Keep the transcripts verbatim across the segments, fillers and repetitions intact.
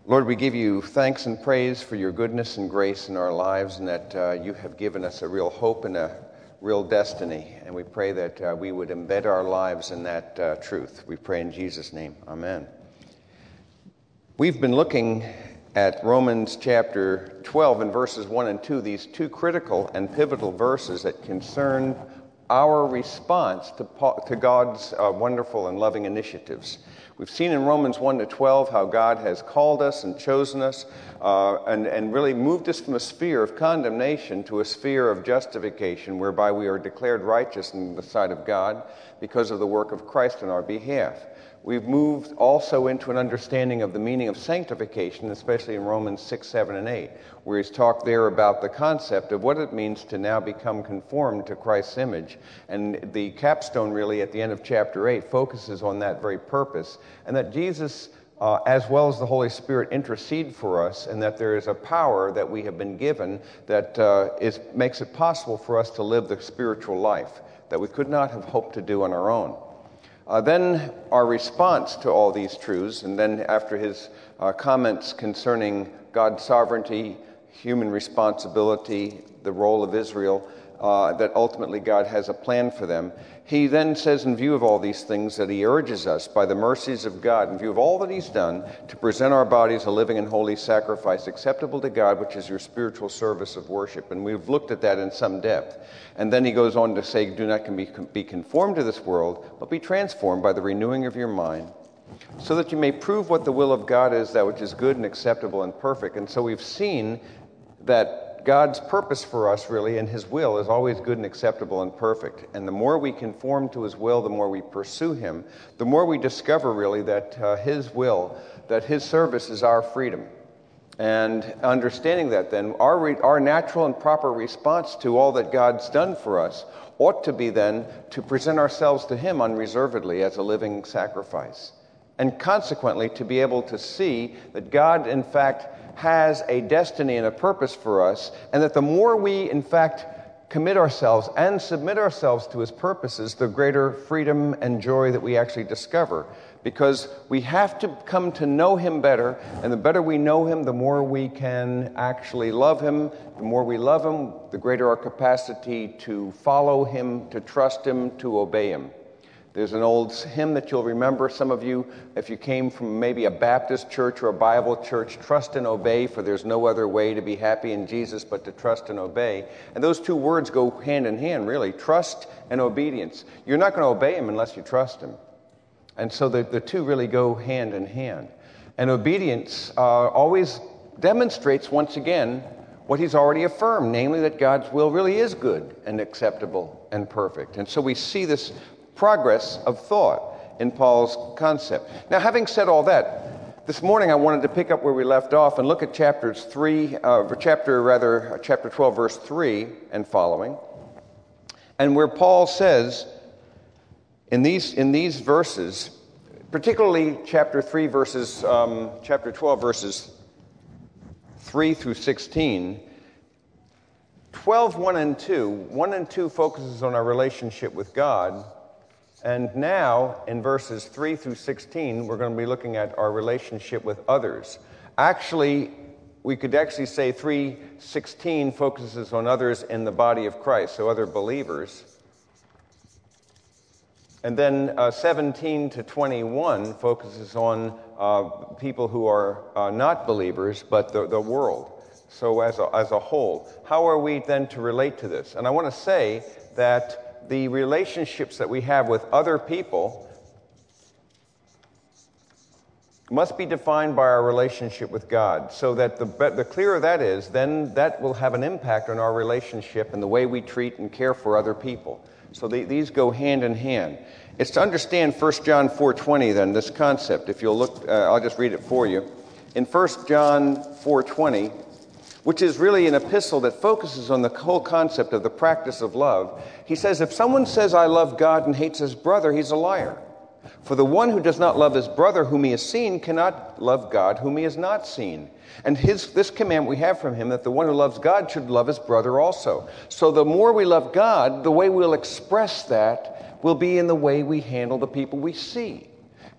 Lord, we give you thanks and praise for your goodness and grace in our lives, and that uh, you have given us a real hope and a real destiny. And we pray that uh, we would embed our lives in that uh, truth. We pray in Jesus' name. Amen. We've been looking at Romans chapter twelve and verses one and two, these two critical and pivotal verses that concern our response to, to God's uh, wonderful and loving initiatives. We've seen in Romans one to twelve how God has called us and chosen us uh, and, and really moved us from a sphere of condemnation to a sphere of justification, whereby we are declared righteous in the sight of God because of the work of Christ on our behalf. We've moved also into an understanding of the meaning of sanctification, especially in Romans six, seven, and eight, where he's talked there about the concept of what it means to now become conformed to Christ's image. And the capstone really at the end of chapter eight focuses on that very purpose, and that Jesus, uh, as well as the Holy Spirit, intercede for us, and that there is a power that we have been given that uh, is, makes it possible for us to live the spiritual life that we could not have hoped to do on our own. Uh, then our response to all these truths, and then after his uh, comments concerning God's sovereignty, human responsibility, the role of Israel, uh, that ultimately God has a plan for them, he then says, in view of all these things, that he urges us by the mercies of God, in view of all that he's done, to present our bodies a living and holy sacrifice acceptable to God, which is your spiritual service of worship. And we've looked at that in some depth. And then he goes on to say, do not be conformed to this world, but be transformed by the renewing of your mind, so that you may prove what the will of God is, that which is good and acceptable and perfect. And so we've seen that God's purpose for us, really, and his will is always good and acceptable and perfect. And the more we conform to his will, the more we pursue him, the more we discover, really, that uh, his will, that his service is our freedom. And understanding that, then, our, re- our natural and proper response to all that God's done for us ought to be, then, to present ourselves to him unreservedly as a living sacrifice. And consequently, to be able to see that God, in fact, has a destiny and a purpose for us, and that the more we, in fact, commit ourselves and submit ourselves to his purposes, the greater freedom and joy that we actually discover. Because we have to come to know him better, and the better we know him, the more we can actually love him. The more we love him, the greater our capacity to follow him, to trust him, to obey him. There's an old hymn that you'll remember, some of you, if you came from maybe a Baptist church or a Bible church, trust and obey, for there's no other way to be happy in Jesus but to trust and obey. And those two words go hand in hand, really, trust and obedience. You're not going to obey him unless you trust him. And so the, the two really go hand in hand. And obedience uh, always demonstrates, once again, what he's already affirmed, namely that God's will really is good and acceptable and perfect. And so we see this progress of thought in Paul's concept. Now, having said all that, this morning I wanted to pick up where we left off and look at chapters three, uh, chapter rather, chapter twelve, verse three and following, and where Paul says in these in these verses, particularly chapter three, verses, um, chapter twelve, verses three through sixteen. twelve, one and two. one and two focuses on our relationship with God. And now, in verses three through sixteen, we're going to be looking at our relationship with others. Actually, we could actually say three sixteen focuses on others in the body of Christ, so other believers. And then uh, seventeen to twenty-one focuses on uh, people who are uh, not believers, but the, the world. So as a, as a whole, how are we then to relate to this? And I want to say that the relationships that we have with other people must be defined by our relationship with God, so that the, the clearer that is, then that will have an impact on our relationship and the way we treat and care for other people. So they, these go hand in hand. It's to understand First John four twenty, then, this concept. If you'll look, uh, I'll just read it for you. In First John four twenty, which is really an epistle that focuses on the whole concept of the practice of love, he says, if someone says, I love God and hates his brother, he's a liar. For the one who does not love his brother whom he has seen cannot love God whom he has not seen. And his, this command we have from him, that the one who loves God should love his brother also. So the more we love God, the way we'll express that will be in the way we handle the people we see.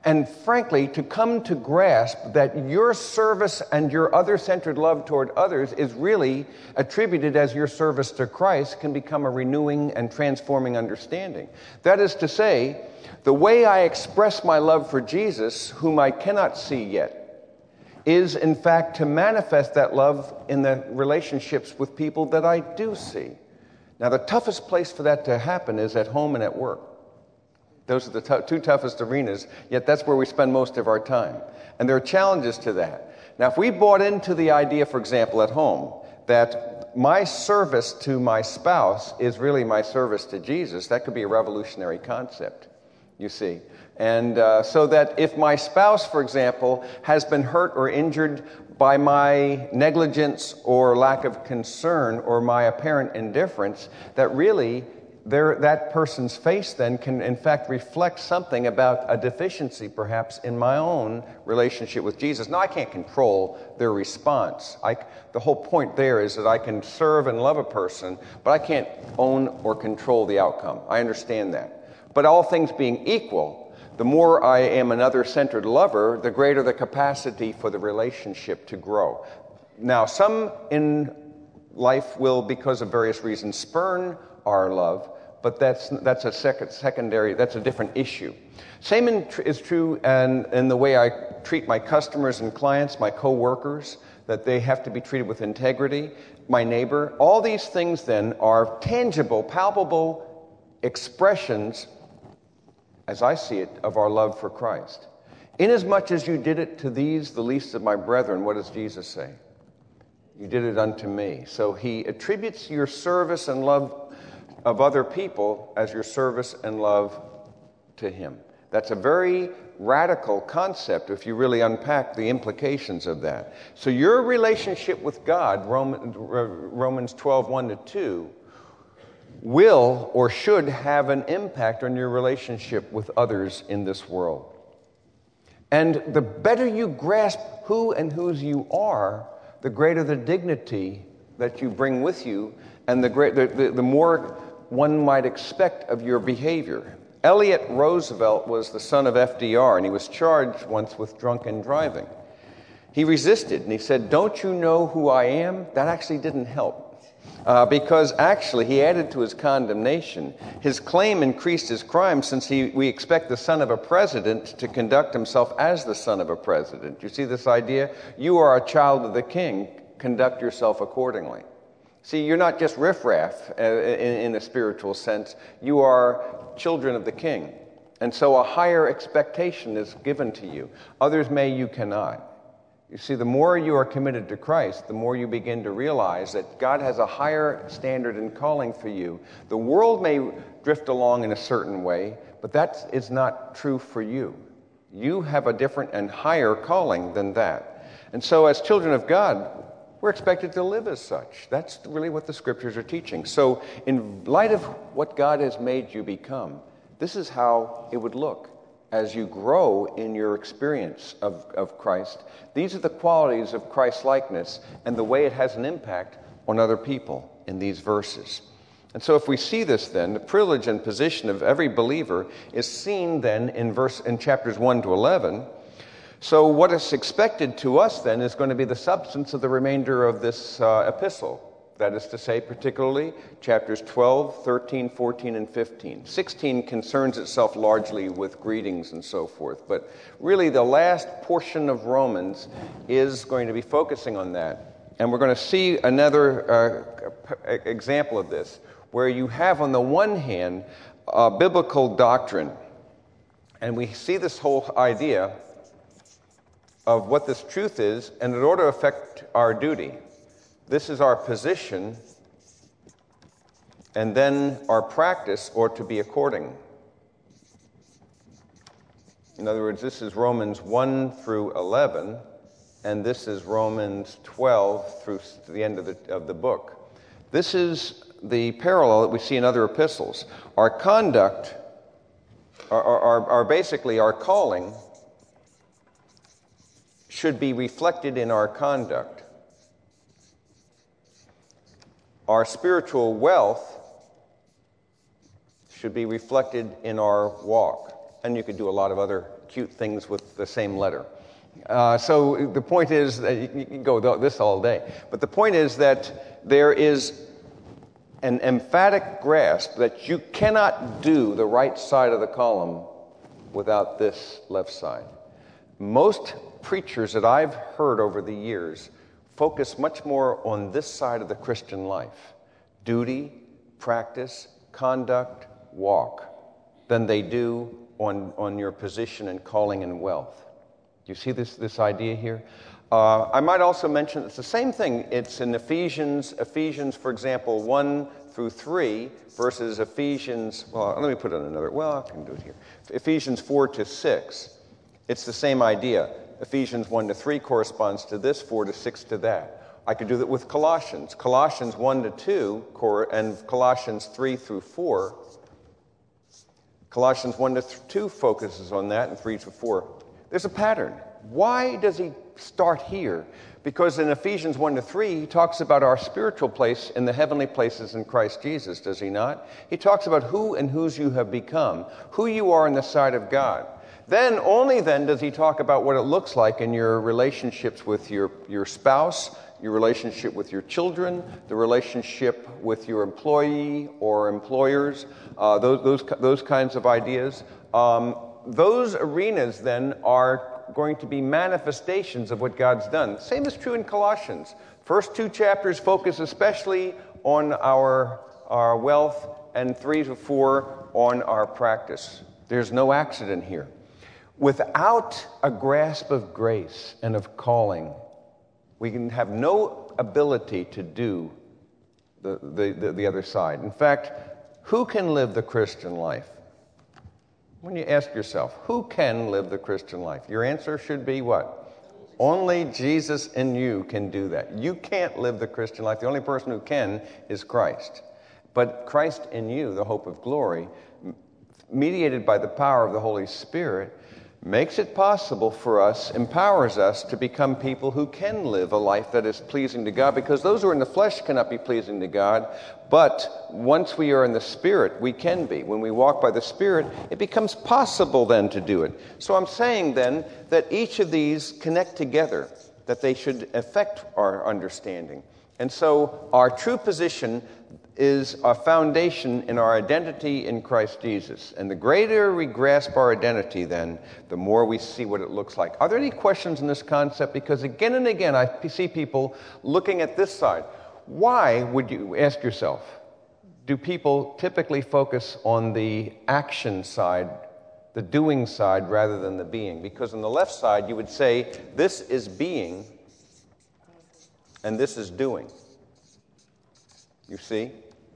And frankly, to come to grasp that your service and your other-centered love toward others is really attributed as your service to Christ can become a renewing and transforming understanding. That is to say, the way I express my love for Jesus, whom I cannot see yet, is in fact to manifest that love in the relationships with people that I do see. Now, the toughest place for that to happen is at home and at work. Those are the t- two toughest arenas, yet that's where we spend most of our time. And there are challenges to that. Now, if we bought into the idea, for example, at home, that my service to my spouse is really my service to Jesus, that could be a revolutionary concept, you see. And uh, so that if my spouse, for example, has been hurt or injured by my negligence or lack of concern or my apparent indifference, that really There, that person's face then can in fact reflect something about a deficiency perhaps in my own relationship with Jesus. Now, I can't control their response. I, the whole point there is that I can serve and love a person, but I can't own or control the outcome. I understand that. But all things being equal, the more I am an other-centered lover, the greater the capacity for the relationship to grow. Now, some in life will, because of various reasons, spurn our love, but that's that's a second, secondary, that's a different issue. Same in, is true in, in the way I treat my customers and clients, my co-workers, that they have to be treated with integrity, my neighbor. All these things then are tangible, palpable expressions, as I see it, of our love for Christ. Inasmuch as you did it to these, the least of my brethren, what does Jesus say? You did it unto me. So he attributes your service and love of other people as your service and love to him. That's a very radical concept if you really unpack the implications of that. So your relationship with God, Romans twelve, one to two, will or should have an impact on your relationship with others in this world. And the better you grasp who and whose you are, the greater the dignity that you bring with you, and the, great, the, the, the more one might expect of your behavior. Elliot Roosevelt was the son of F D R, and he was charged once with drunken driving. He resisted, and he said, "Don't you know who I am?" That actually didn't help, uh, because actually he added to his condemnation. His claim increased his crime, since he, we expect the son of a president to conduct himself as the son of a president. You see this idea? You are a child of the king. Conduct yourself accordingly. See, you're not just riffraff uh, in, in a spiritual sense. You are children of the king. And so a higher expectation is given to you. Others may, you cannot. You see, the more you are committed to Christ, the more you begin to realize that God has a higher standard and calling for you. The world may drift along in a certain way, but that is not true for you. You have a different and higher calling than that. And so as children of God, we're expected to live as such. That's really what the scriptures are teaching. So in light of what God has made you become, this is how it would look as you grow in your experience of, of Christ. These are the qualities of Christ-likeness and the way it has an impact on other people in these verses. And so if we see this then, the privilege and position of every believer is seen then in verse in chapters one to eleven. So what is expected to us then is going to be the substance of the remainder of this uh, epistle. That is to say, particularly chapters twelve, thirteen, fourteen, and fifteen. sixteen concerns itself largely with greetings and so forth. But really the last portion of Romans is going to be focusing on that. And we're going to see another uh, example of this, where you have on the one hand uh, biblical doctrine. And we see this whole idea of what this truth is, and in order to affect our duty. This is our position, and then our practice ought to be according. In other words, this is Romans one through eleven, and this is Romans twelve through the end of the, of the book. This is the parallel that we see in other epistles. Our conduct, our, our, our basically our calling, should be reflected in our conduct. Our spiritual wealth should be reflected in our walk. And you could do a lot of other cute things with the same letter. Uh, so the point is, that you can go this all day, but the point is that there is an emphatic grasp that you cannot do the right side of the column without this left side. Most preachers that I've heard over the years focus much more on this side of the Christian life, duty, practice, conduct, walk, than they do on, on your position and calling and wealth. Do you see this, this idea here? Uh, I might also mention it's the same thing. It's in Ephesians, Ephesians, for example, one through three versus Ephesians, well, let me put it in another, well, I can do it here. Ephesians four to six. It's the same idea. Ephesians one to three corresponds to this, four to six to that. I could do that with Colossians. Colossians one to two and Colossians three through four. Colossians one to two focuses on that and three to four. There's a pattern. Why does he start here? Because in Ephesians one to three, he talks about our spiritual place in the heavenly places in Christ Jesus, does he not? He talks about who and whose you have become, who you are in the sight of God. Then, only then, does he talk about what it looks like in your relationships with your, your spouse, your relationship with your children, the relationship with your employee or employers, uh, those, those, those kinds of ideas. Um, those arenas, then, are going to be manifestations of what God's done. Same is true in Colossians. First two chapters focus especially on our, our wealth, and three to four on our practice. There's no accident here. Without a grasp of grace and of calling, we can have no ability to do the, the, the, the other side. In fact, who can live the Christian life? When you ask yourself, who can live the Christian life? Your answer should be what? Only Jesus in you can do that. You can't live the Christian life. The only person who can is Christ. But Christ in you, the hope of glory, mediated by the power of the Holy Spirit, makes it possible for us, empowers us to become people who can live a life that is pleasing to God, because those who are in the flesh cannot be pleasing to God, but once we are in the Spirit, we can be. When we walk by the Spirit, it becomes possible then to do it. So I'm saying then that each of these connect together, that they should affect our understanding. And so our true position is a foundation in our identity in Christ Jesus. And the greater we grasp our identity, then, the more we see what it looks like. Are there any questions in this concept? Because again and again, I see people looking at this side. Why would you, ask yourself, do people typically focus on the action side, the doing side, rather than the being? Because on the left side, you would say, this is being, and this is doing. You see?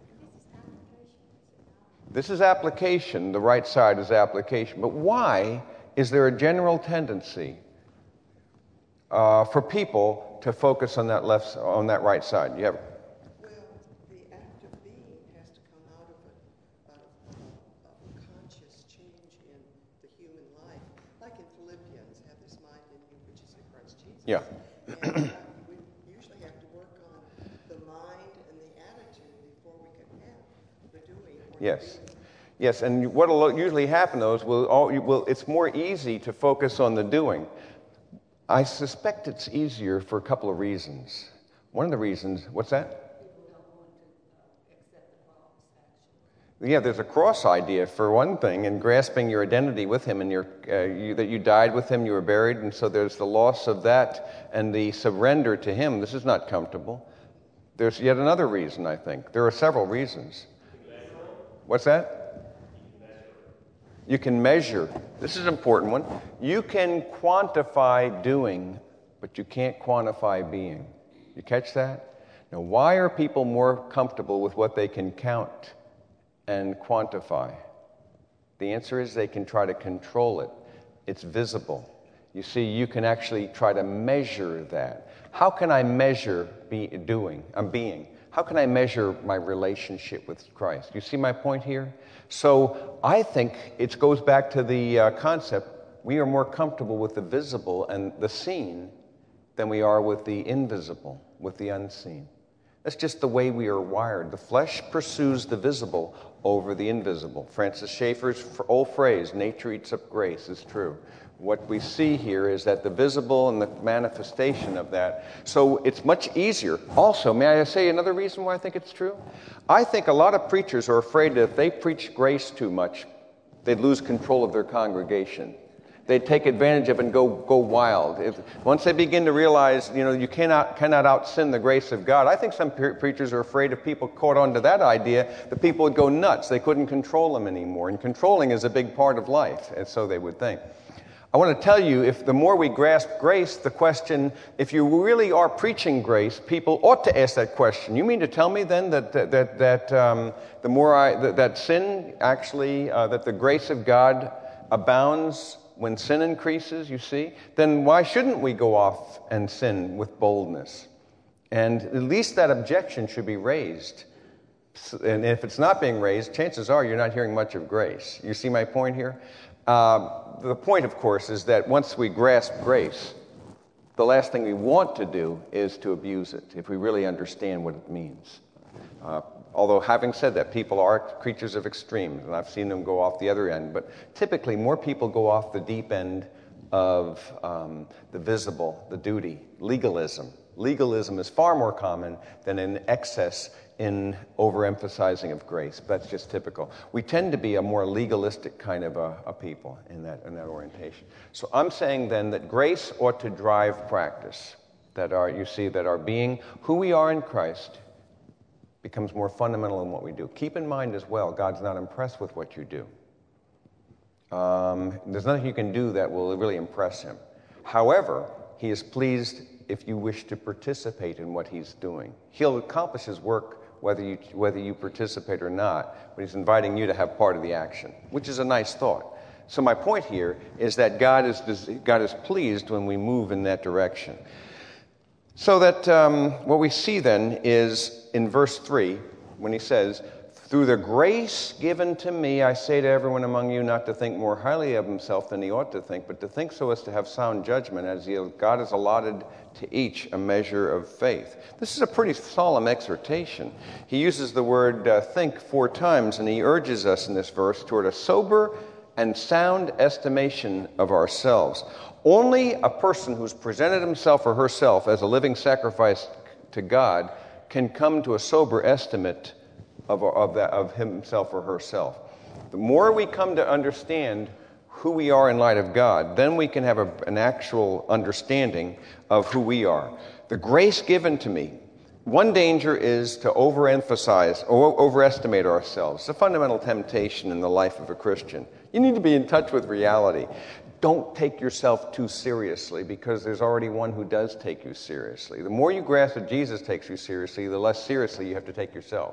This is application. The right side is application. But why is there a general tendency uh, for people to focus on that left, on that right side? You have. Well, the act of being has to come out of a, out of, of a conscious change in the human life, like in Philippians, have this mind in you, which is in Christ Jesus. Yeah. And uh, we usually have to work on the mind and the attitude before we can have the doing. Or Yes. the being. Yes, and what will usually happen, though, is we'll all, will, it's more easy to focus on the doing. I suspect it's easier for a couple of reasons. One of the reasons, what's that? People don't want to uh, accept the cross, actually. Yeah, there's a cross idea for one thing, and grasping your identity with him, and your, uh, you, that you died with him, you were buried, and so there's the loss of that and the surrender to him. This is not comfortable. There's yet another reason, I think. There are several reasons. What's that? You can measure. This is an important one. You can quantify doing, but you can't quantify being. You catch that? Now, why are people more comfortable with what they can count and quantify? The answer is they can try to control it. It's visible. You see, you can actually try to measure that. How can I measure be doing? I'm being. How can I measure my relationship with Christ? You see my point here? So I think it goes back to the uh, concept, we are more comfortable with the visible and the seen than we are with the invisible, with the unseen. That's just the way we are wired. The flesh pursues the visible over the invisible. Francis Schaeffer's old phrase, nature eats up grace, is true. What we see here is that the visible and the manifestation of that. So it's much easier. Also, may I say another reason why I think it's true? I think a lot of preachers are afraid that if they preach grace too much, they'd lose control of their congregation. They'd take advantage of it and go go wild. If, once they begin to realize, you know, you cannot cannot out-sin the grace of God. I think some pre- preachers are afraid if people caught on to that idea, the people would go nuts. They couldn't control them anymore. And controlling is a big part of life, and so they would think. I want to tell you, if the more we grasp grace, the question, if you really are preaching grace, people ought to ask that question. You mean to tell me then that that that, that um, the more I that, that sin actually uh, that the grace of God abounds when sin increases? You see, then why shouldn't we go off and sin with boldness? And at least that objection should be raised. And if it's not being raised, chances are you're not hearing much of grace. You see my point here? Uh, the point, of course, is that once we grasp grace, the last thing we want to do is to abuse it, if we really understand what it means. Uh, although, having said that, people are creatures of extremes, and I've seen them go off the other end. But typically, more people go off the deep end of um, the visible, the duty, legalism. Legalism is far more common than an excess in overemphasizing of grace. That's just typical. We tend to be a more legalistic kind of a, a people in that, in that orientation. So I'm saying then that grace ought to drive practice. That our, you see, that our being, who we are in Christ, becomes more fundamental in what we do. Keep in mind as well, God's not impressed with what you do. Um, there's nothing you can do that will really impress him. However, he is pleased if you wish to participate in what he's doing. He'll accomplish his work whether you whether you participate or not, but he's inviting you to have part of the action, which is a nice thought. So my point here is that God is God is pleased when we move in that direction. So that um, what we see then is in verse three, when he says, "Through the grace given to me, I say to everyone among you not to think more highly of himself than he ought to think, but to think so as to have sound judgment, as he, God has allotted to each a measure of faith." This is a pretty solemn exhortation. He uses the word uh, think four times, and he urges us in this verse toward a sober and sound estimation of ourselves. Only a person who's presented himself or herself as a living sacrifice to God can come to a sober estimate Of, of, that, of himself or herself. The more we come to understand who we are in light of God, then we can have a, an actual understanding of who we are. The grace given to me. One danger is to overemphasize or overestimate ourselves. It's a fundamental temptation in the life of a Christian. You need to be in touch with reality. Don't take yourself too seriously, because there's already one who does take you seriously. The more you grasp that Jesus takes you seriously, the less seriously you have to take yourself.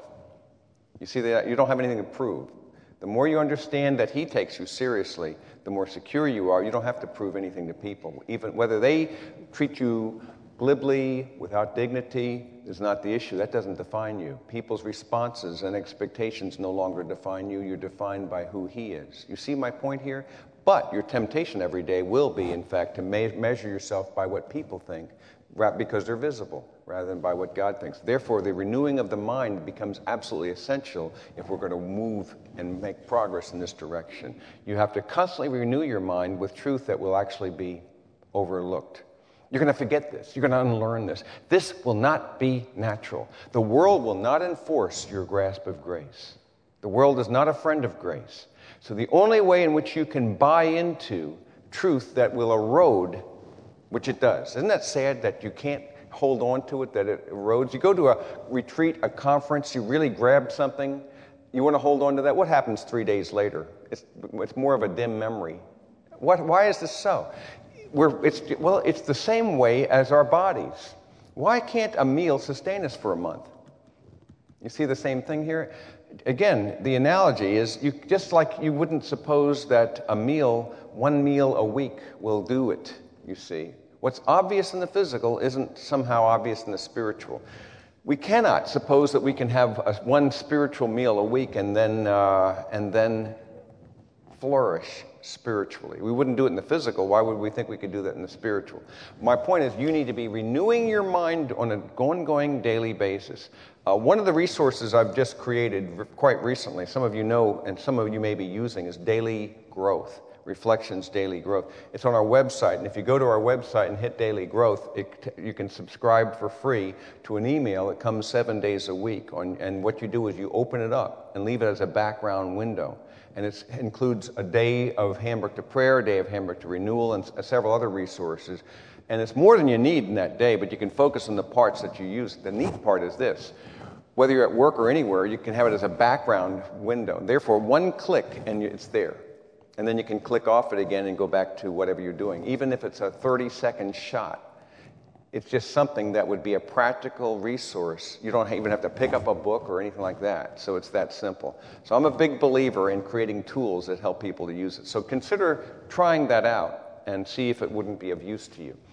You see that you don't have anything to prove. The more you understand that he takes you seriously, the more secure you are. You don't have to prove anything to people. Even whether they treat you glibly, without dignity, is not the issue. That doesn't define you. People's responses and expectations no longer define you. You're defined by who he is. You see my point here? But your temptation every day will be, in fact, to me- measure yourself by what people think, because they're visible, rather than by what God thinks. Therefore, the renewing of the mind becomes absolutely essential if we're going to move and make progress in this direction. You have to constantly renew your mind with truth that will actually be overlooked. You're going to forget this. You're going to unlearn this. This will not be natural. The world will not enforce your grasp of grace. The world is not a friend of grace. So the only way in which you can buy into truth that will erode, which it does. Isn't that sad that you can't hold on to it, that it erodes? You go to a retreat, a conference, you really grab something, you want to hold on to that. What happens three days later? It's, it's more of a dim memory. What, why is this so? We're, it's, well, it's the same way as our bodies. Why can't a meal sustain us for a month? You see the same thing here? Again, the analogy is you, just like you wouldn't suppose that a meal, one meal a week will do it, you see. What's obvious in the physical isn't somehow obvious in the spiritual. We cannot suppose that we can have a, one spiritual meal a week and then uh, and then flourish spiritually. We wouldn't do it in the physical. Why would we think we could do that in the spiritual? My point is you need to be renewing your mind on an ongoing daily basis. Uh, one of the resources I've just created quite recently, some of you know and some of you may be using, is Daily Growth. Reflections Daily Growth. It's on our website, and if you go to our website and hit Daily Growth, it, you can subscribe for free to an email that comes seven days a week. On, and what you do is you open it up and leave it as a background window. And it includes a day of Handbook to Prayer, a day of Handbook to Renewal, and several other resources. And it's more than you need in that day, but you can focus on the parts that you use. The neat part is this. Whether you're at work or anywhere, you can have it as a background window. Therefore, one click and it's there. And then you can click off it again and go back to whatever you're doing. Even if it's a thirty-second shot, it's just something that would be a practical resource. You don't even have to pick up a book or anything like that. So it's that simple. So I'm a big believer in creating tools that help people to use it. So consider trying that out and see if it wouldn't be of use to you.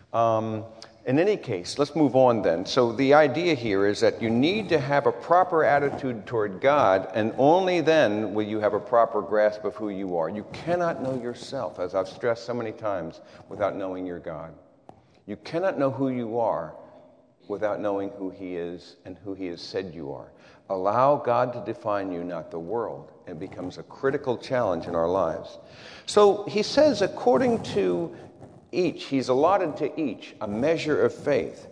Um, in any case, let's move on then. So the idea here is that you need to have a proper attitude toward God, and only then will you have a proper grasp of who you are. You cannot know yourself, as I've stressed so many times, without knowing your God. You cannot know who you are without knowing who He is and who He has said you are. Allow God to define you, not the world. It becomes a critical challenge in our lives. So He says, according to each, He's allotted to each a measure of faith.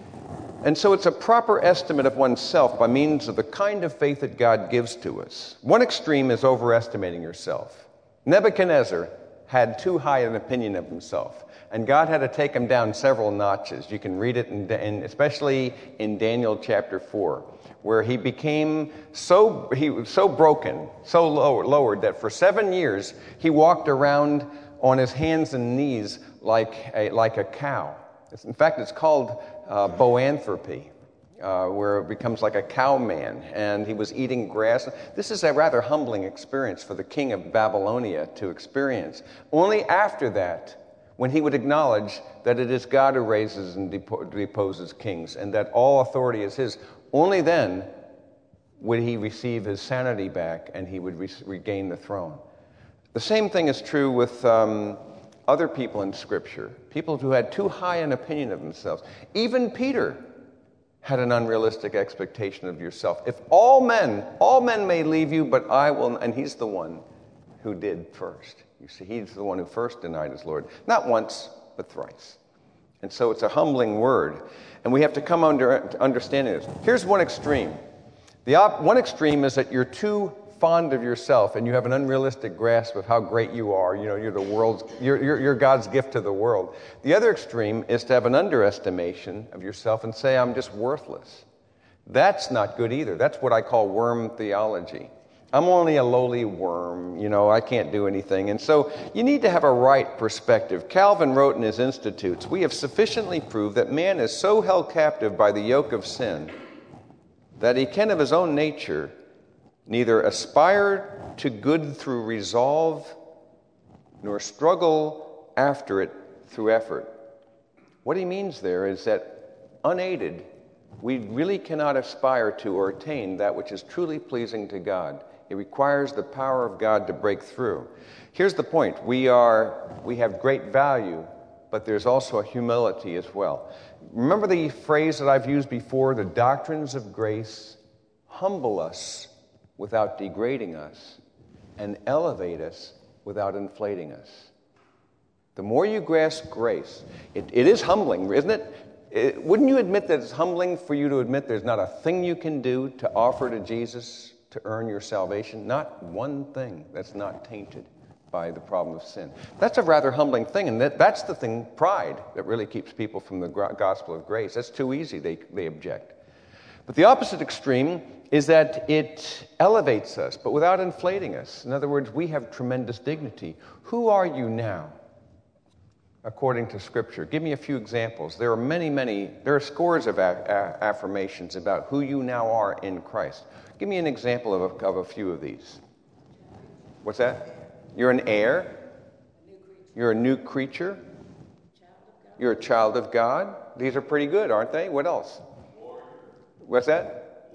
And so it's a proper estimate of oneself by means of the kind of faith that God gives to us. One extreme is overestimating yourself. Nebuchadnezzar had too high an opinion of himself, and God had to take him down several notches. You can read it, in, in, especially in Daniel chapter four, where he became so he was so broken, so low, lowered, that for seven years he walked around on his hands and knees like a, like a cow. It's, in fact, it's called uh, boanthropy, uh, where it becomes like a cow man, and he was eating grass. This is a rather humbling experience for the king of Babylonia to experience. Only after that, when he would acknowledge that it is God who raises and depo- deposes kings, and that all authority is His, only then would he receive his sanity back, and he would re- regain the throne. The same thing is true with um, other people in Scripture, people who had too high an opinion of themselves. Even Peter had an unrealistic expectation of yourself. If all men, all men may leave you, but I will, and he's the one who did first. You see, he's the one who first denied his Lord. Not once, but thrice. And so it's a humbling word. And we have to come under understanding this. Here's one extreme. The op- one extreme is that you're too fond of yourself and you have an unrealistic grasp of how great you are. You know, you're the world's, you're, you're, you're God's gift to the world. The other extreme is to have an underestimation of yourself and say, I'm just worthless. That's not good either. That's what I call worm theology. I'm only a lowly worm, you know, I can't do anything. And so you need to have a right perspective. Calvin wrote in his Institutes, we have sufficiently proved that man is so held captive by the yoke of sin that he can of his own nature neither aspire to good through resolve, nor struggle after it through effort. What he means there is that unaided, we really cannot aspire to or attain that which is truly pleasing to God. It requires the power of God to break through. Here's the point. We are, we have great value, but there's also a humility as well. Remember the phrase that I've used before, the doctrines of grace humble us without degrading us, and elevate us without inflating us. The more you grasp grace, it, it is humbling, isn't it? it? Wouldn't you admit that it's humbling for you to admit there's not a thing you can do to offer to Jesus to earn your salvation? Not one thing that's not tainted by the problem of sin. That's a rather humbling thing, and that, that's the thing, pride, that really keeps people from the gospel of grace. That's too easy, they, they object. But the opposite extreme is that it elevates us, but without inflating us. In other words, we have tremendous dignity. Who are you now, according to Scripture? Give me a few examples. There are many, many, there are scores of a- a- affirmations about who you now are in Christ. Give me an example of a, of a few of these. What's that? You're an heir. You're a new creature. You're a child of God. These are pretty good, aren't they? What else? What's that?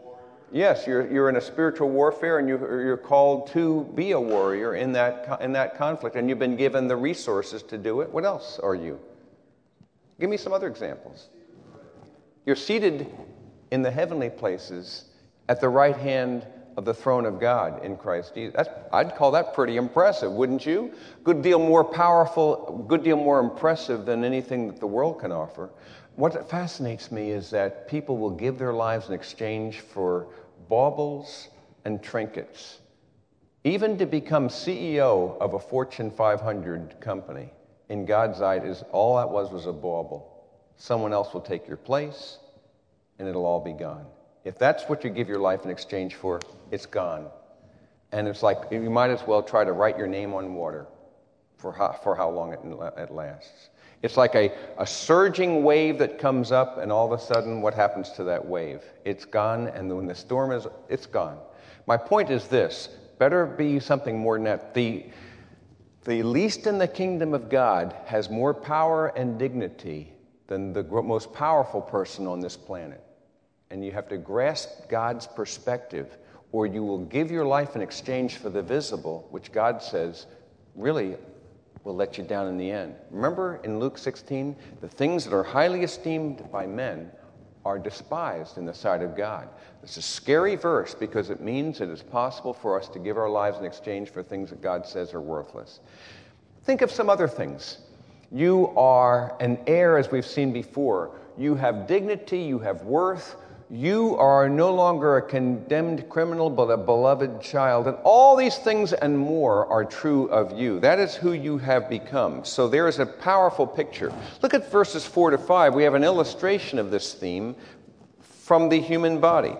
Yes, you're, you're in a spiritual warfare, and you, you're called to be a warrior in that, in that conflict, and you've been given the resources to do it. What else are you? Give me some other examples. You're seated in the heavenly places at the right hand of the throne of God in Christ Jesus. That's, I'd call that pretty impressive, wouldn't you? Good deal more powerful, good deal more impressive than anything that the world can offer. What fascinates me is that people will give their lives in exchange for baubles and trinkets, even to become C E O of a Fortune five hundred company. In God's eye, is all that was was a bauble. Someone else will take your place, and it'll all be gone. If that's what you give your life in exchange for, it's gone. And it's like you might as well try to write your name on water for how, for how long it, it lasts. It's like a, a surging wave that comes up, and all of a sudden, what happens to that wave? It's gone, and when the storm is, it's gone. My point is this: better be something more than that. The, the least in the kingdom of God has more power and dignity than the most powerful person on this planet. And you have to grasp God's perspective, or you will give your life in exchange for the visible, which God says really will let you down in the end. Remember in Luke sixteen, the things that are highly esteemed by men are despised in the sight of God. It's a scary verse because it means it is possible for us to give our lives in exchange for things that God says are worthless. Think of some other things. You are an heir, as we've seen before. You have dignity, you have worth. You are no longer a condemned criminal, but a beloved child. And all these things and more are true of you. That is who you have become. So there is a powerful picture. Look at verses four to five. We have an illustration of this theme from the human body.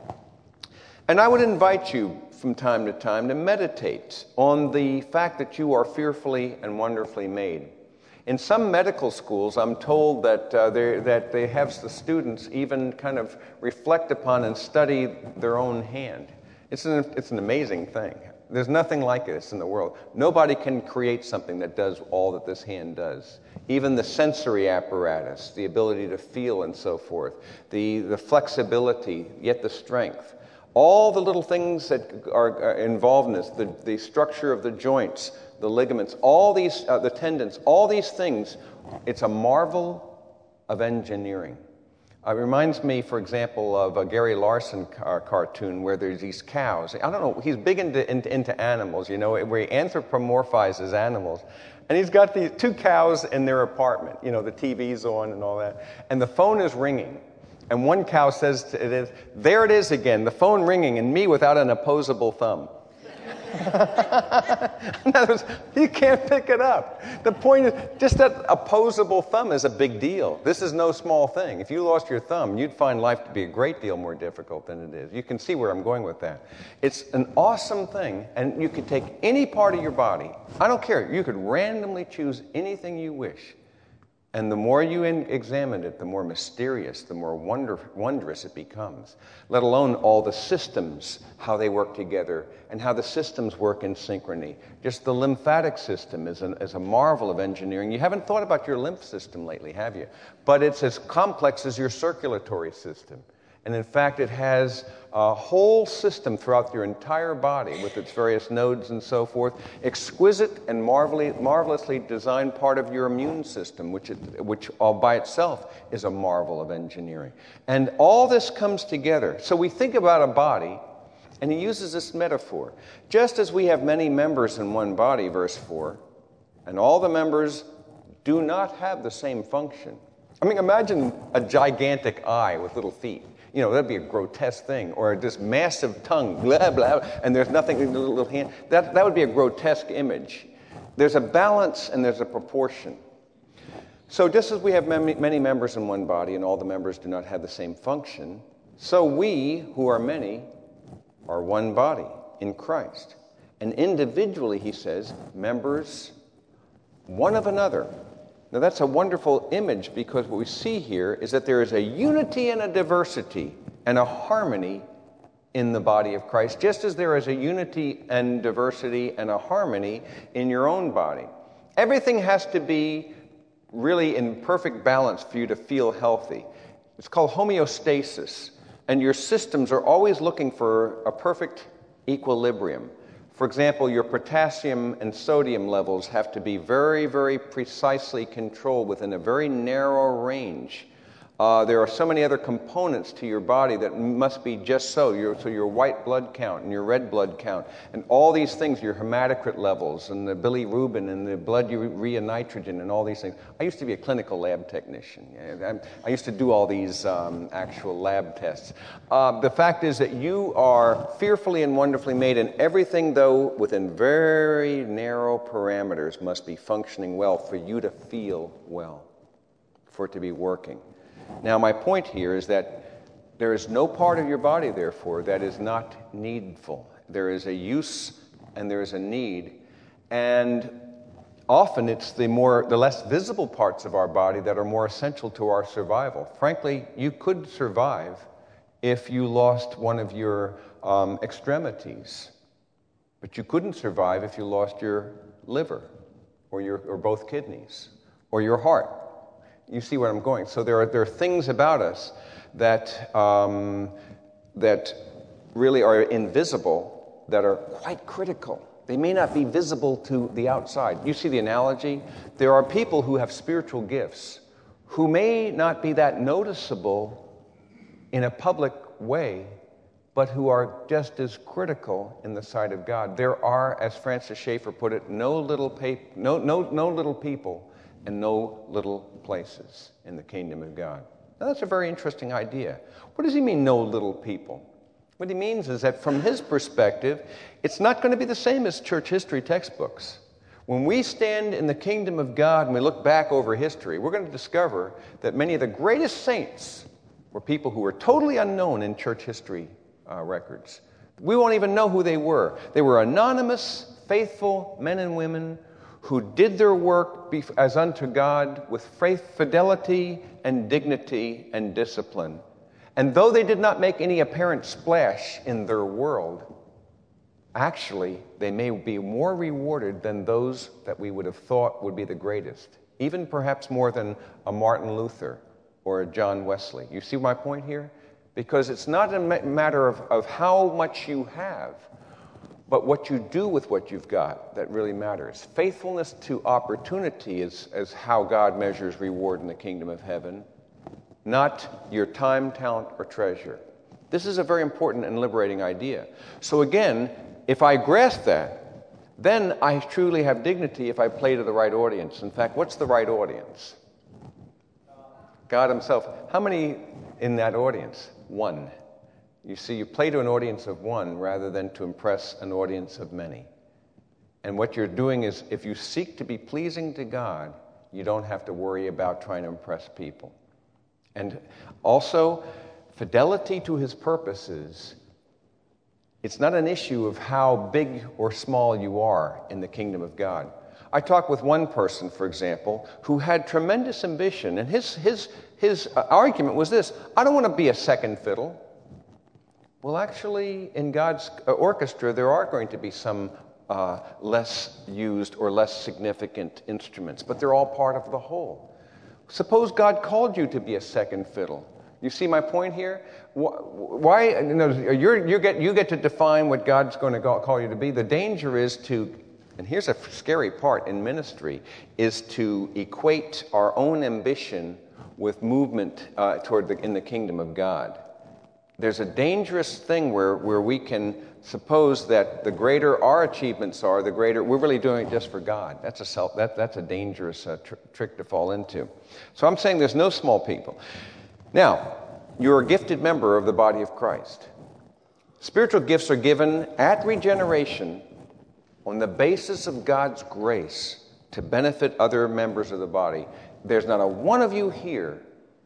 And I would invite you from time to time to meditate on the fact that you are fearfully and wonderfully made. In some medical schools, I'm told that uh, they that they have the students even kind of reflect upon and study their own hand. It's an it's an amazing thing. There's nothing like this in the world. Nobody can create something that does all that this hand does. Even the sensory apparatus, the ability to feel and so forth, the the flexibility, yet the strength. All the little things that are involved in this, the, the structure of the joints, the ligaments, all these, uh, the tendons, all these things, it's a marvel of engineering. Uh, it reminds me, for example, of a Gary Larson car- cartoon where there's these cows. I don't know, he's big into, into, into animals, you know, where he anthropomorphizes animals. And he's got these two cows in their apartment, you know, the T V's on and all that. And the phone is ringing. And one cow says to it, there it is again, the phone ringing, and me without an opposable thumb. In other words, you can't pick it up. The point is, just that opposable thumb is a big deal. This is no small thing. If you lost your thumb, you'd find life to be a great deal more difficult than it is. You can see where I'm going with that. It's an awesome thing, and you could take any part of your body. I don't care. You could randomly choose anything you wish. And the more you in- examine it, the more mysterious, the more wonder- wondrous it becomes, let alone all the systems, how they work together, and how the systems work in synchrony. Just the lymphatic system is, an, is a marvel of engineering. You haven't thought about your lymph system lately, have you? But it's as complex as your circulatory system. And in fact, it has a whole system throughout your entire body with its various nodes and so forth. Exquisite and marvelously, marvelously designed part of your immune system, which, it, which all by itself is a marvel of engineering. And all this comes together. So we think about a body, and he uses this metaphor. Just as we have many members in one body, verse four, and all the members do not have the same function. I mean, imagine a gigantic eye with little feet. You know, that'd be a grotesque thing. Or this massive tongue, blah, blah, and there's nothing in the little hand. That, that would be a grotesque image. There's a balance and there's a proportion. So just as we have many, many members in one body and all the members do not have the same function, so we, who are many, are one body in Christ. And individually, he says, members one of another. Now that's a wonderful image because what we see here is that there is a unity and a diversity and a harmony in the body of Christ, just as there is a unity and diversity and a harmony in your own body. Everything has to be really in perfect balance for you to feel healthy. It's called homeostasis. and your systems are always looking for a perfect equilibrium. For example, your potassium and sodium levels have to be very, very precisely controlled within a very narrow range. Uh, there are so many other components to your body that must be just so. Your, so your white blood count and your red blood count and all these things, your hematocrit levels and the bilirubin and the blood urea nitrogen and all these things. I used to be a clinical lab technician. I used to do all these um, actual lab tests. Uh, the fact is that you are fearfully and wonderfully made, and everything, though, within very narrow parameters must be functioning well for you to feel well, for it to be working. Now, my point here is that there is no part of your body, therefore, that is not needful. There is a use and there is a need. And often it's the more, the less visible parts of our body that are more essential to our survival. Frankly, you could survive if you lost one of your um, extremities. But you couldn't survive if you lost your liver or, your, or both kidneys or your heart. You see where I'm going. So there are there are things about us that um, that really are invisible, that are quite critical. They may not be visible to the outside. You see the analogy? There are people who have spiritual gifts who may not be that noticeable in a public way, but who are just as critical in the sight of God. There are, as Francis Schaeffer put it, no little pa- no no no little people and no little places in the kingdom of God. Now, that's a very interesting idea. What does he mean, no little people? What he means is that from his perspective, it's not going to be the same as church history textbooks. When we stand in the kingdom of God and we look back over history, we're going to discover that many of the greatest saints were people who were totally unknown in church history uh, records. We won't even know who they were. They were anonymous, faithful men and women who did their work as unto God with faith, fidelity, and dignity and discipline. And though they did not make any apparent splash in their world, actually, they may be more rewarded than those that we would have thought would be the greatest, even perhaps more than a Martin Luther or a John Wesley. You see my point here? Because it's not a matter of, of how much you have, but what you do with what you've got that really matters. Faithfulness to opportunity is, is how God measures reward in the kingdom of heaven, not your time, talent, or treasure. This is a very important and liberating idea. So again, if I grasp that, then I truly have dignity if I play to the right audience. In fact, what's the right audience? God himself. How many in that audience? One. You see, you play to an audience of one rather than to impress an audience of many. And what you're doing is, if you seek to be pleasing to God, you don't have to worry about trying to impress people. And also, fidelity to his purposes, it's not an issue of how big or small you are in the kingdom of God. I talked with one person, for example, who had tremendous ambition, and his, his, his argument was this: I don't want to be a second fiddle. Well, actually, in God's orchestra, there are going to be some uh, less used or less significant instruments, but they're all part of the whole. Suppose God called you to be a second fiddle. You see my point here? Why? You know, you're, you get you get to define what God's going to call you to be. The danger is to, and here's a scary part in ministry, is to equate our own ambition with movement uh, toward the, in the kingdom of God. There's a dangerous thing where, where we can suppose that the greater our achievements are, the greater we're really doing it just for God. That's a self. That, that's a dangerous uh, tr- trick to fall into. So I'm saying there's no small people. Now, you're a gifted member of the body of Christ. Spiritual gifts are given at regeneration on the basis of God's grace to benefit other members of the body. There's not a one of you here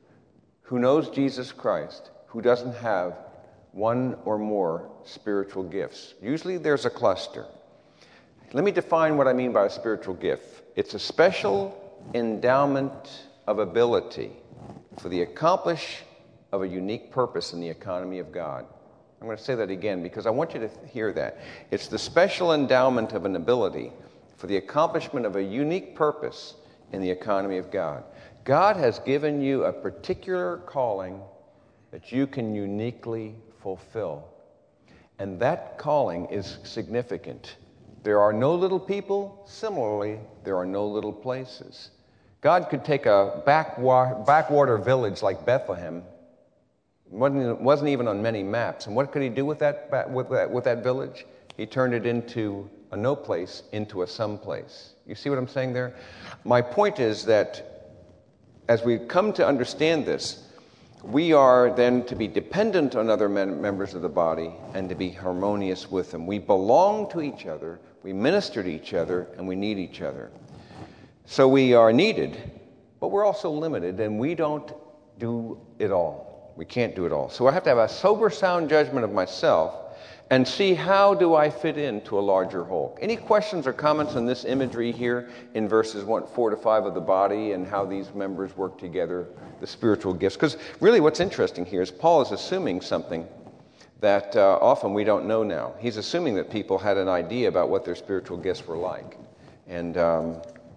who knows Jesus Christ who doesn't have one or more spiritual gifts. Usually there's a cluster. Let me define what I mean by a spiritual gift. It's a special endowment of ability for the accomplishment of a unique purpose in the economy of God. I'm going to say that again because I want you to hear that. It's the special endowment of an ability for the accomplishment of a unique purpose in the economy of God. God has given you a particular calling that you can uniquely fulfill. And that calling is significant. There are no little people. Similarly, there are no little places. God could take a backwa- backwater village like Bethlehem. It wasn't, it wasn't even on many maps. And what could he do with that, with that, with that village? He turned it into a no place into a some place. You see what I'm saying there? My point is that as we come to understand this, we are then to be dependent on other men, members of the body and to be harmonious with them. We belong to each other, we minister to each other, and we need each other. So we are needed, but we're also limited, and we don't do it all. We can't do it all. So I have to have a sober, sound judgment of myself and see how do I fit into a larger whole. Any questions or comments on this imagery here in verses one, four to five of the body and how these members work together, the spiritual gifts? Because really what's interesting here is Paul is assuming something that uh, often we don't know now. He's assuming that people had an idea about what their spiritual gifts were like. And um,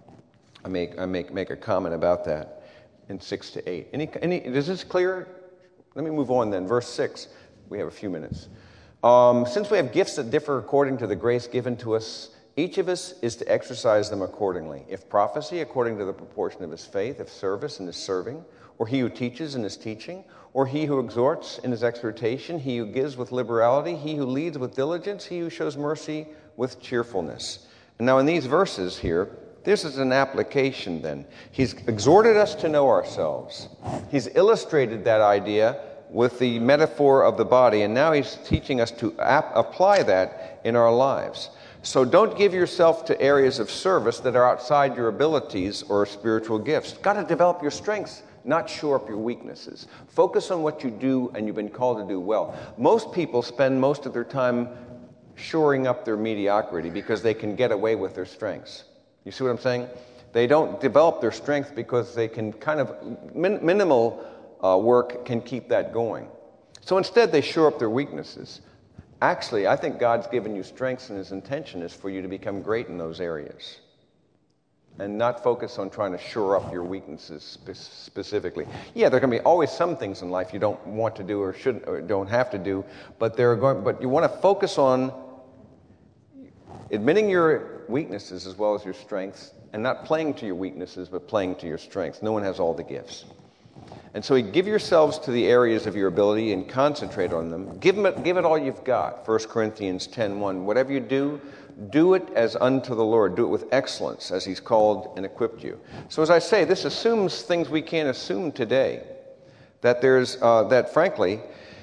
I make I make make a comment about that in six to eight. Any any is this clear? Let me move on then. Verse six. We have a few minutes. Um, since we have gifts that differ according to the grace given to us, each of us is to exercise them accordingly. If prophecy, according to the proportion of his faith, if service, in his serving, or he who teaches in his teaching, or he who exhorts in his exhortation, he who gives with liberality, he who leads with diligence, he who shows mercy with cheerfulness. And now in these verses here, this is an application then. He's exhorted us to know ourselves. He's illustrated that idea with the metaphor of the body, and now he's teaching us to ap- apply that in our lives. So don't give yourself to areas of service that are outside your abilities or spiritual gifts. Got to develop your strengths, not shore up your weaknesses. Focus on what you do and you've been called to do well. Most people spend most of their time shoring up their mediocrity because they can get away with their strengths. You see what I'm saying? They don't develop their strength because they can kind of min- minimal Uh, work can keep that going. So instead, they shore up their weaknesses. Actually, I think God's given you strengths, and his intention is for you to become great in those areas and not focus on trying to shore up your weaknesses spe- specifically. Yeah, there are going to be always some things in life you don't want to do or shouldn't or don't have to do, but there are going. But you want to focus on admitting your weaknesses as well as your strengths, and not playing to your weaknesses, but playing to your strengths. No one has all the gifts. And so give yourselves to the areas of your ability and concentrate on them. Give, them, give it all you've got. First Corinthians ten one. Whatever you do, do it as unto the Lord. Do it with excellence as he's called and equipped you. So as I say, this assumes things we can't assume today. That there's, uh, that frankly,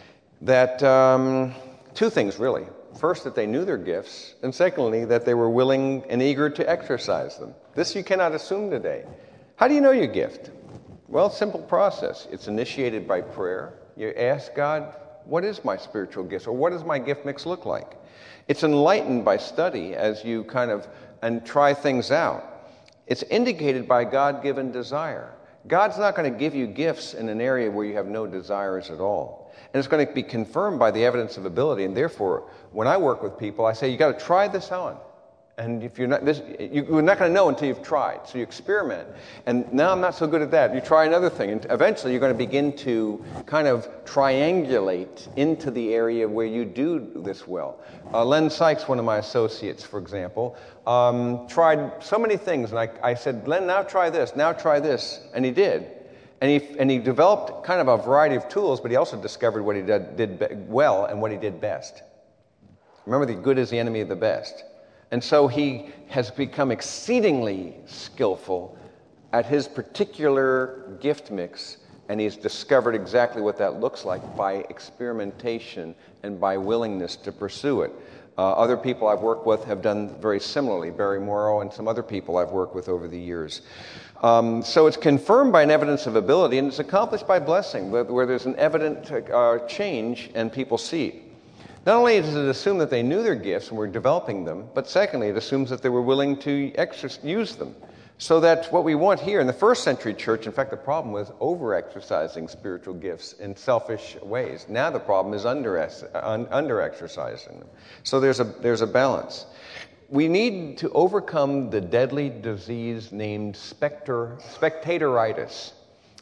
that um, two things really. First, that they knew their gifts. And secondly, that they were willing and eager to exercise them. This you cannot assume today. How do you know your gift? Well, simple process. It's initiated by prayer. You ask God, what is my spiritual gift? Or what does my gift mix look like? It's enlightened by study as you kind of and try things out. It's indicated by God-given desire. God's not going to give you gifts in an area where you have no desires at all. And it's going to be confirmed by the evidence of ability. And therefore, when I work with people, I say, you got to try this on. And if you're not, this, you're not going to know until you've tried. So you experiment. And now I'm not so good at that. You try another thing. And eventually you're going to begin to kind of triangulate into the area where you do this well. Uh, Len Sykes, one of my associates, for example, um, tried so many things. And I, I said, Len, now try this. Now try this. And he did. And he, and he developed kind of a variety of tools, but he also discovered what he did, did well and what he did best. Remember, the good is the enemy of the best. And so he has become exceedingly skillful at his particular gift mix, and he's discovered exactly what that looks like by experimentation and by willingness to pursue it. Uh, other people I've worked with have done very similarly, Barry Morrow and some other people I've worked with over the years. Um, so it's confirmed by an evidence of ability, and it's accomplished by blessing, where, where there's an evident uh, change and people see it. Not only does it assume that they knew their gifts and were developing them, but secondly, it assumes that they were willing to exercise, use them. So that what we want here in the first century church, in fact, the problem was over-exercising spiritual gifts in selfish ways. Now the problem is under-exercising them. So there's a, there's a balance. We need to overcome the deadly disease named specter, spectatoritis.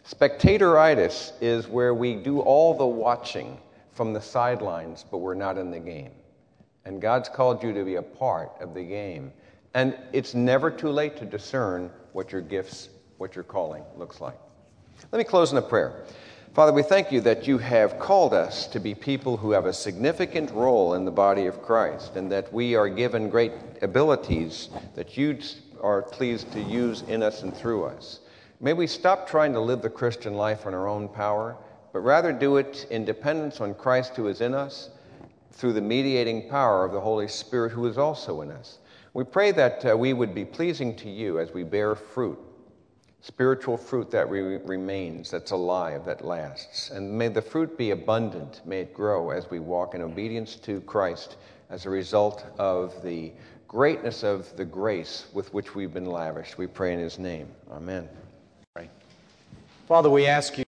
Spectatoritis is where we do all the watching from the sidelines, but we're not in the game. And God's called you to be a part of the game. And it's never too late to discern what your gifts, what your calling looks like. Let me close in a prayer. Father, we thank you that you have called us to be people who have a significant role in the body of Christ, and that we are given great abilities that you are pleased to use in us and through us. May we stop trying to live the Christian life on our own power, but rather do it in dependence on Christ who is in us, through the mediating power of the Holy Spirit who is also in us. We pray that uh, we would be pleasing to you as we bear fruit, spiritual fruit that re- remains, that's alive, that lasts. And may the fruit be abundant, may it grow as we walk in obedience to Christ as a result of the greatness of the grace with which we've been lavished. We pray in his name. Amen. Father, we ask you